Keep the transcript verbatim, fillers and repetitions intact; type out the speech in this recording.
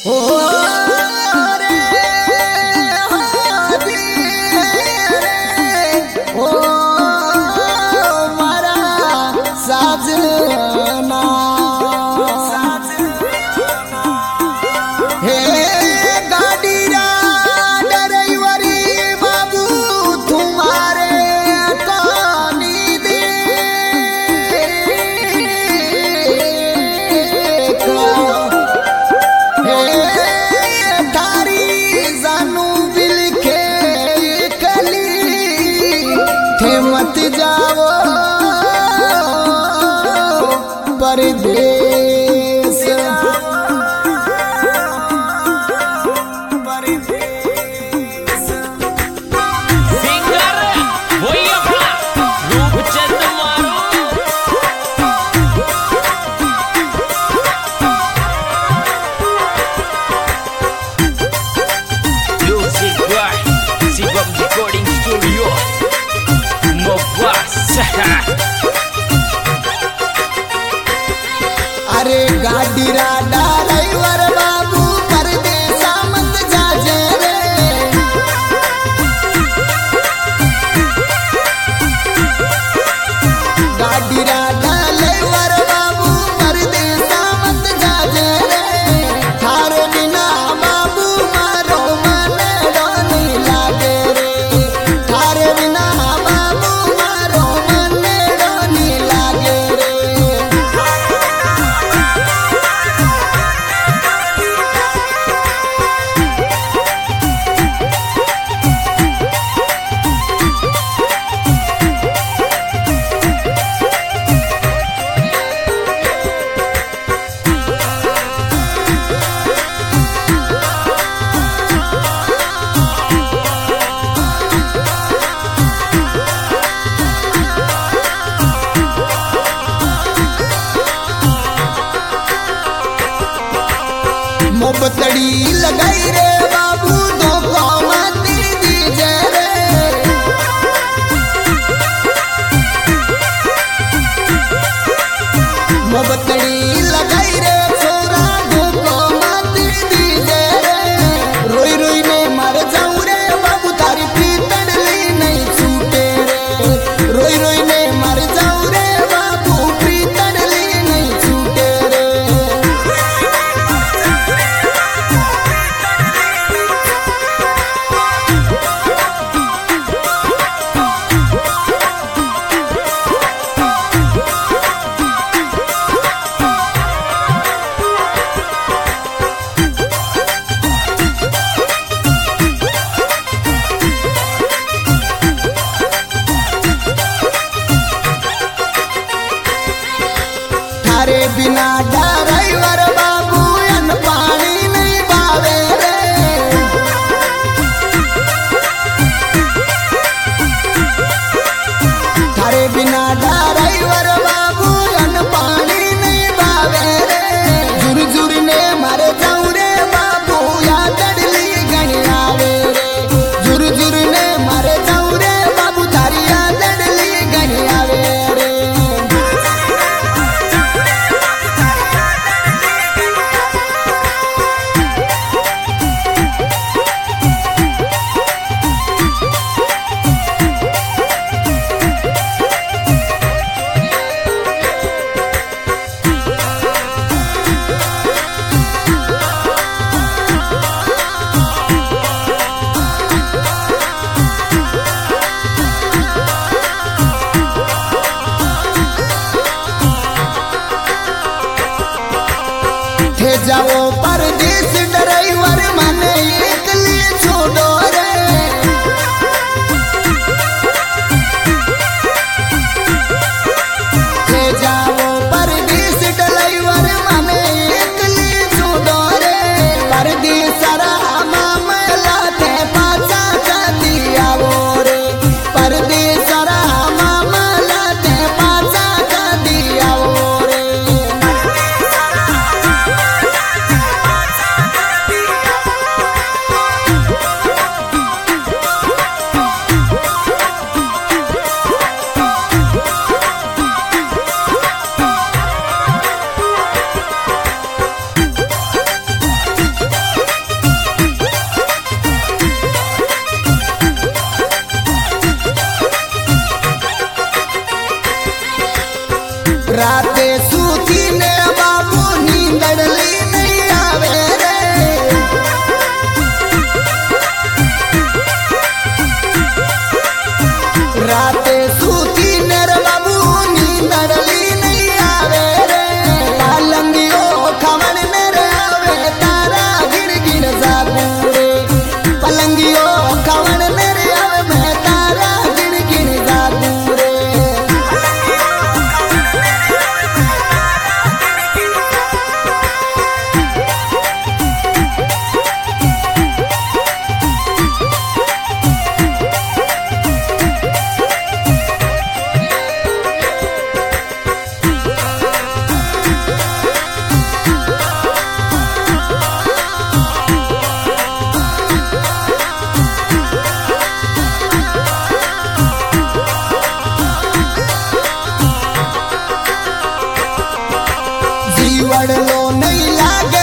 मत जाओ परदेस। सिंगर वही अपना रूपचंद मारो। Music by Shivam recording studio अरे गाड़ी राडा ड्राइवर बाबू परदेसा मत जाजे रे। गाड़ी राडा ड्राइवर बाबू परदेसा मत जाजे रे। थारे बिना बाबू मारो मन डोनी लागे रे। थारे बिना बाबू मारो मन डोनी लागे रे। मोबतड़ी लगाई रे बाबू दो कौमाती दीजे रे। मोबतड़ी लगाई रे छोरा दो कौमाती दीजे रे। रोई रोई में मर जाऊं रे बाबू तारी प्रीतड़ली नहीं छूटे रे। रोई रोई में मर जाऊं रे बाबू प्रीतड़ली नहीं छूटे रे। थारे बिना ड्राइवर बाबू अन पानी नहीं पावे रे। थारे बिना ड्राइवर बाबू अन पानी नहीं पावे रे। जुर जुर ने मर जाऊं रे बाबू या दड़ली गणी आवे रे। जुर जुर ने मर जाऊं रे बाबू तारी या दड़ली गणी आवे रे। थे जाओ परदेस ड्राइवर मने एकली छोड़ो रे। थे जाओ परदेस ड्राइवर मने एकली छोड़ो रे। परदेस रामा मला थे पाचा चाती आवो रे। परदेस रामा मला थे पाचा चाती आवो रे। વડલો નહીં લાગે